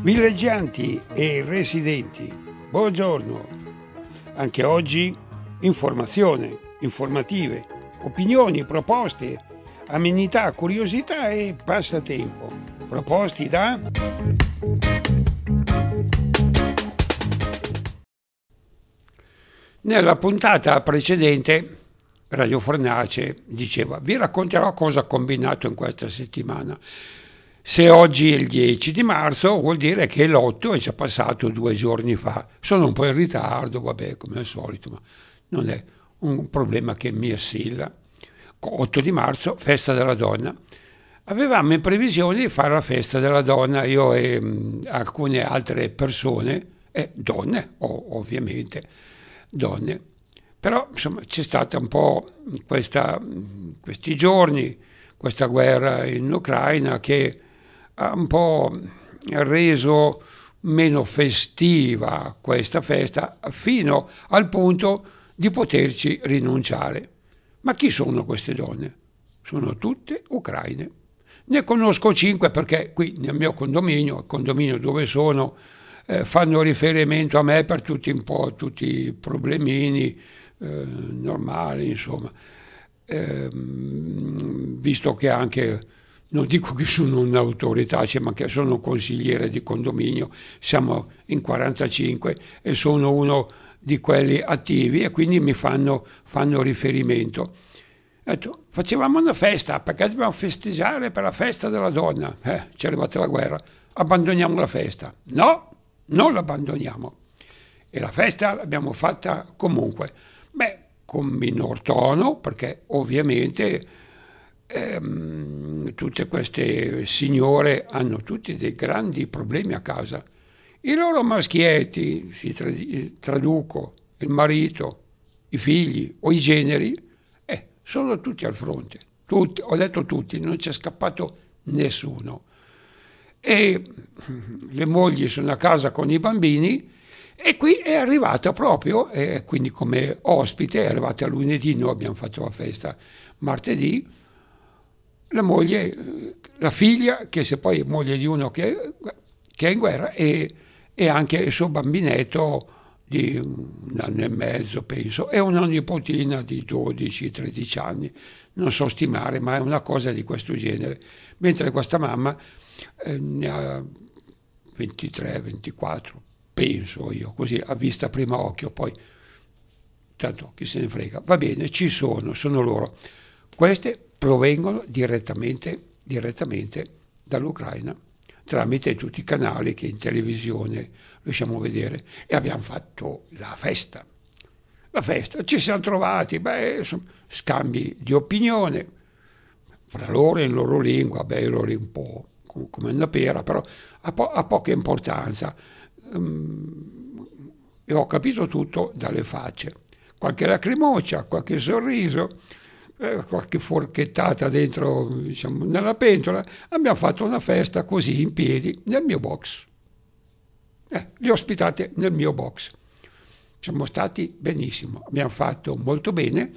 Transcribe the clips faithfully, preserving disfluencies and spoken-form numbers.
Villeggianti e residenti, buongiorno. Anche oggi informazione, informative, opinioni, proposte, amenità, curiosità e passatempo. Proposti da... Nella puntata precedente Radio Fornace diceva: vi racconterò cosa ho combinato in questa settimana. Se oggi è il dieci di marzo vuol dire che l'otto è già passato due giorni fa. Sono un po' in ritardo, vabbè, come al solito, ma non è un problema che mi assilla. otto di marzo, festa della donna. Avevamo in previsione di fare la festa della donna, io e mh, alcune altre persone, e donne, o, ovviamente, donne. Però insomma c'è stata un po' questa, questi giorni, questa guerra in Ucraina che ha un po' reso meno festiva questa festa fino al punto di poterci rinunciare. Ma chi sono queste donne? Sono tutte ucraine. Ne conosco cinque perché qui nel mio condominio, il condominio dove sono, eh, fanno riferimento a me per tutti un po' tutti i problemini eh, normali, insomma. Eh, visto che anche, non dico che sono un'autorità, cioè, ma che sono un consigliere di condominio, siamo in quarantacinque e sono uno di quelli attivi e quindi mi fanno, fanno riferimento. Ho detto, facevamo una festa perché dobbiamo festeggiare per la festa della donna. Eh, c'è arrivata la guerra, abbandoniamo la festa. No, non l'abbandoniamo. E la festa l'abbiamo fatta comunque. Beh, con minor tono, perché ovviamente ehm, tutte queste signore hanno tutti dei grandi problemi a casa. I loro maschietti, si trad- traduco, il marito, i figli o i generi, eh, sono tutti al fronte. Tutti, ho detto tutti, non c'è scappato nessuno. E le mogli sono a casa con i bambini e qui è arrivata proprio, e quindi come ospite, è arrivata lunedì, noi abbiamo fatto la festa martedì, la moglie, la figlia, che se poi è moglie di uno che, che è in guerra, e, e anche il suo bambinetto di un anno e mezzo, penso, e una nipotina di dodici tredici anni, non so stimare, ma è una cosa di questo genere. Mentre questa mamma eh, ne ha ventitré ventiquattro, penso io, così a vista a prima occhio, poi tanto chi se ne frega. Va bene, ci sono, sono loro. Queste provengono direttamente, direttamente dall'Ucraina, tramite tutti i canali che in televisione riusciamo a vedere, e abbiamo fatto la festa. La festa, ci siamo trovati, beh, insomma, scambi di opinione, fra loro in loro lingua, beh, loro un po' come una pera, però ha, po- ha poca importanza. Um, e ho capito tutto dalle facce. Qualche lacrimoccia, qualche sorriso, eh, qualche forchettata dentro, diciamo, nella pentola. Abbiamo fatto una festa così in piedi nel mio box. Eh, li ospitate nel mio box. Siamo stati benissimo, abbiamo fatto molto bene.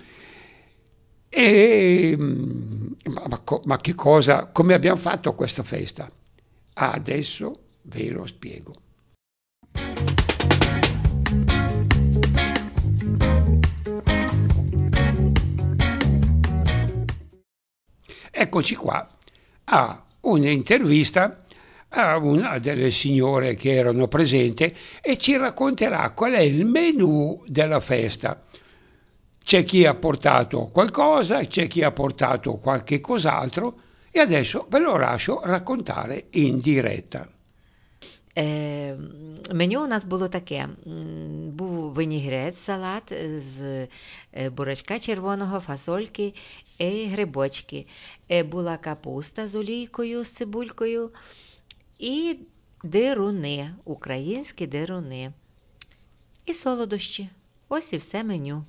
E, ma, ma, ma che cosa, come abbiamo fatto questa festa? Adesso ve lo spiego. Eccoci qua a un'intervista a una delle signore che erano presenti e ci racconterà qual è il menù della festa. C'è chi ha portato qualcosa, c'è chi ha portato qualche cos'altro e adesso ve lo lascio raccontare in diretta. Е, Меню у нас було таке: м, був винігрет, салат з е, бурачка червоного, фасольки і грибочки. Е, Була капуста з олійкою, з цибулькою і дируни, українські дируни. І солодощі. Ось і все меню.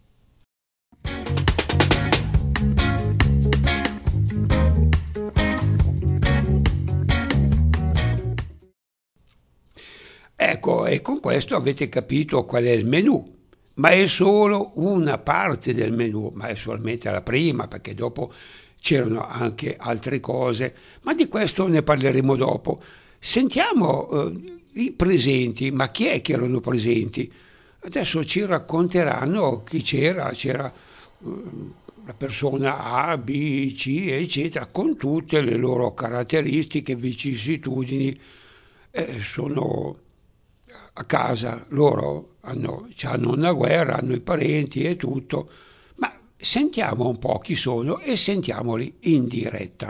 Ecco, e con questo avete capito qual è il menù, ma è solo una parte del menù, ma è solamente la prima, perché dopo c'erano anche altre cose, ma di questo ne parleremo dopo. Sentiamo eh, i presenti, ma chi è che erano presenti? Adesso ci racconteranno chi c'era, c'era eh, la persona A, B, C, eccetera, con tutte le loro caratteristiche, vicissitudini. Eh, sono a casa, loro hanno, hanno una guerra, hanno i parenti e tutto, ma sentiamo un po' chi sono e sentiamoli in diretta.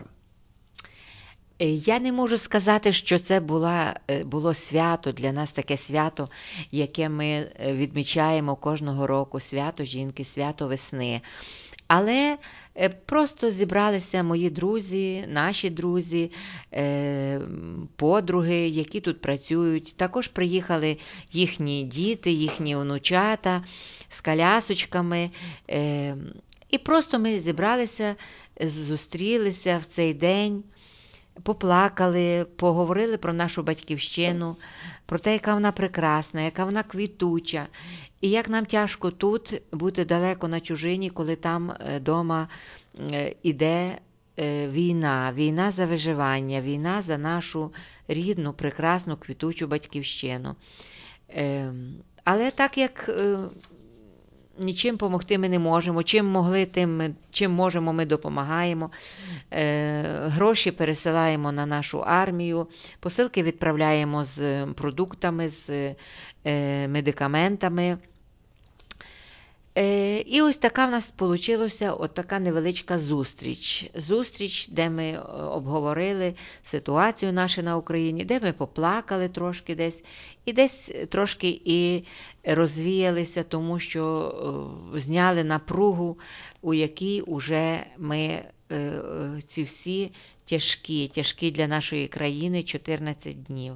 Я не можу сказати, що це була, було свято, для нас таке свято, яке ми відмічаємо кожного року, свято жінки, свято весни. Але просто зібралися мої друзі, наші друзі, подруги, які тут працюють. Також приїхали їхні діти, їхні онучата з колясочками. І просто ми зібралися, зустрілися в цей день, поплакали, поговорили про нашу батьківщину, про те, яка вона прекрасна, яка вона квітуча, і як нам тяжко тут бути далеко на чужині, коли там вдома іде війна, війна за виживання, війна за нашу рідну, прекрасну, квітучу батьківщину. Але так як нічим допомогти ми не можемо, чим могли, тим ми, чим можемо, ми допомагаємо. Е, гроші пересилаємо на нашу армію, посилки відправляємо з продуктами, з е, медикаментами. Е, і ось така в нас вийшла от така невеличка зустріч. Зустріч, де ми обговорили ситуацію нашу на Україні, де ми поплакали трошки десь, і десь трошки і розвіялися, тому що е, зняли напругу, у якій уже ми е, ці всі тяжкі, тяжкі для нашої країни чотирнадцять днів.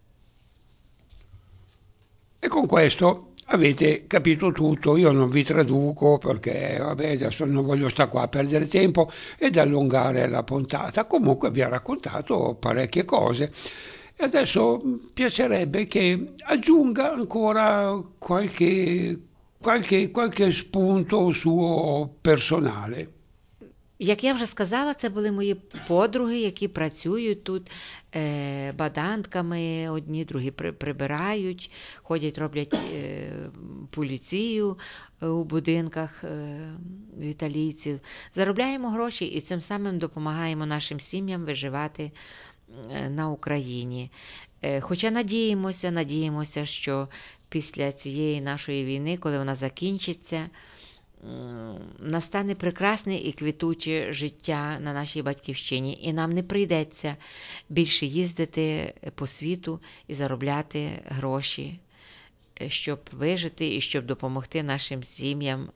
E con questo avete capito tutto, io non vi traduco perché vabbè, adesso non voglio stare qua a perdere tempo ed allungare la puntata, comunque vi ha raccontato parecchie cose e adesso piacerebbe che aggiunga ancora qualche, qualche, qualche spunto suo personale. Як я вже сказала, це були мої подруги, які працюють тут е, бадантками, одні, другі прибирають, ходять, роблять е, поліцію у будинках е, італійців. Заробляємо гроші і цим самим допомагаємо нашим сім'ям виживати е, на Україні. Е, хоча надіємося, надіємося, що після цієї нашої війни, коли вона закінчиться, настане прекрасне і квітуче життя на нашій батьківщині, і нам не прийдеться більше їздити по світу і заробляти гроші, щоб вижити і щоб допомогти нашим сім'ям.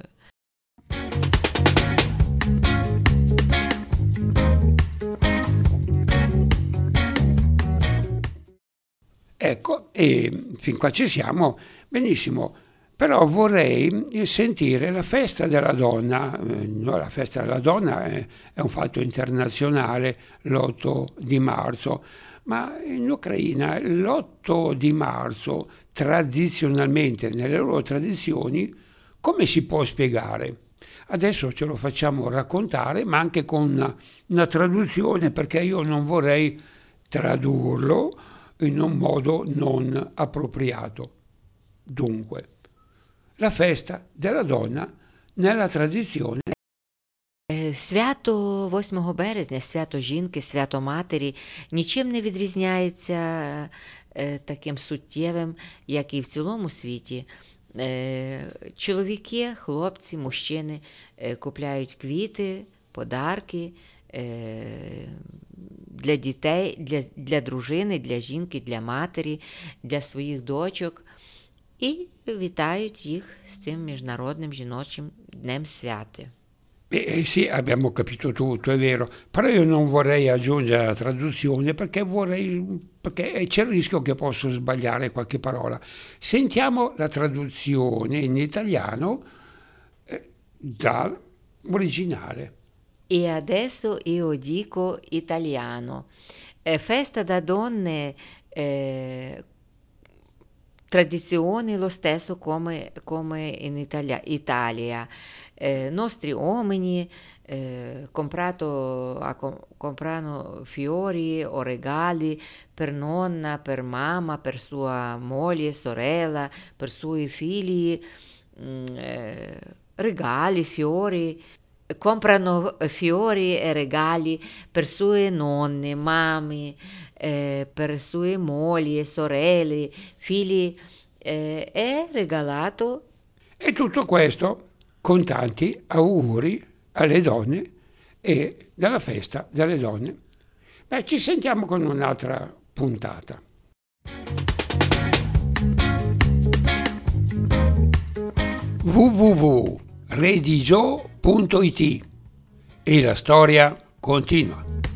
Ecco, e fin qua ci siamo, benissimo. Però vorrei sentire la festa della donna, no, la festa della donna è, è un fatto internazionale, l'otto di marzo, ma in Ucraina l'otto di marzo tradizionalmente, nelle loro tradizioni, come si può spiegare? Adesso ce lo facciamo raccontare, ma anche con una, una traduzione, perché io non vorrei tradurlo in un modo non appropriato. Dunque, la festa della donna nella tradizione. Свято восьмого березня, свято жінки, свято матері нічим не відрізняється таким суттєвим, як і в цілому світі. Чоловіки, хлопці, мужчини купляють квіти, подарки для дітей, для, для дружини, для жінки, для матері, для своїх дочок. І вітають їх з цим міжнародним жіночим днем свята. Eh, sì, abbiamo capito tutto, è vero, però io non vorrei aggiungere la traduzione perché vorrei, perché c'è il rischio che posso sbagliare qualche parola. Sentiamo la traduzione in italiano eh, dall'originale. E adesso io dico italiano. Eh, festa da donne eh, tradizione lo stesso come, come in Italia. Italia. eh, nostri uomini eh, comprato, ha com- comprano fiori o regali per nonna, per mamma, per sua moglie, sorella, per suoi figli, mm, eh, regali, fiori. Comprano eh, fiori e regali per sue nonne, mamme, eh, per sue mogli, sorelle, figli, eh, e regalato. E tutto questo con tanti auguri alle donne e della festa delle donne. Beh, ci sentiamo con un'altra puntata. w w w punto redigio punto it e la storia continua.